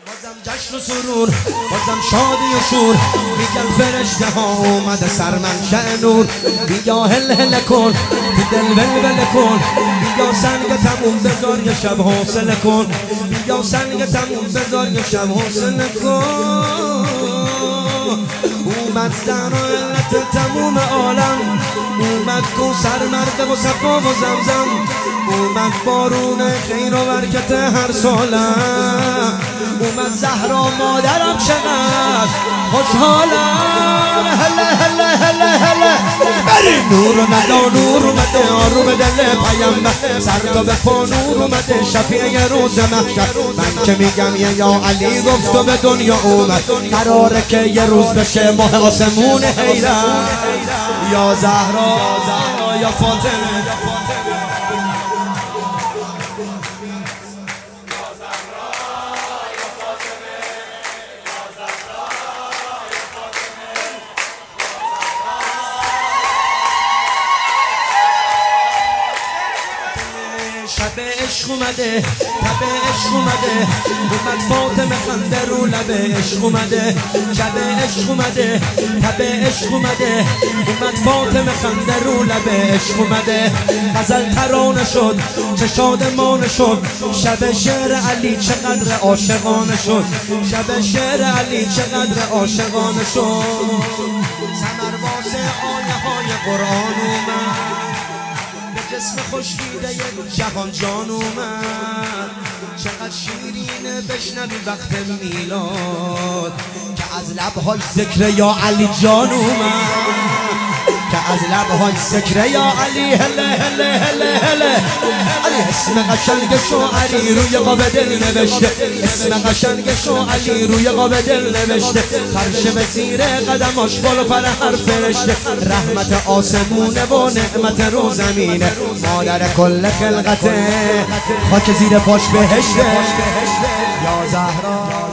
بازم جشن و سرور، بازم شادی و شور، میگن فرشته ها اومده سرمنشأ نور. بیا هل هل کن تو دل ولول کن، بیا سنگ تموم بذار یه شب حوصله کن، بیا سنگ تموم بذار یه شب حوصله کن. اومد زن و علت تموم عالم، اومد کوثر مرد و صفا و زمزم، اومد بارون خیر و برکت هر سالم، اومد زهرا مادرم چقدر خوشحالم. هله هله هله هله بریم. نور اومده نور اومده آروم دل پیامبر، سر تا به پا نور اومده شفیع روز محشر. من که میگم یا علی گفت و به دنیا اومد، قراره که یه روز بشه ماه آسمون حیرت. یا زهرا یا فاطمه، شب عشق اومده تب عشق اومده، اومد فاطمه خنده رو لب عشق اومده. شب عشق اومده تب عشق اومده، اومد فاطمه خنده رو لب عشق اومده. غزل ترانه شد چه شادمانه شد، شب شعر علی چقدر عاشقانه شد، شب شعر علی چقدر عاشقانه شد. ثمرواس آیه های قرآن اومد، جسم خوشگیده یک جهان جان اومد. چقدر شیرینه بشنوی وقت میلاد، که از لبهای ذکر یا علی جان اومد، که از لبهای ذکر یا علی هله هله هله هله. علی اسم قشنگ شعری روی قاب دل نوشته، اسم قشنگ شعری روی قاب دل نوشته. فرش به زیر قدماش بالا پر هر فرشته، رحمت آسمونه و نعمت رو زمینه، مادر کل خلقته خاک زیر پاش بهشته. یا زهرا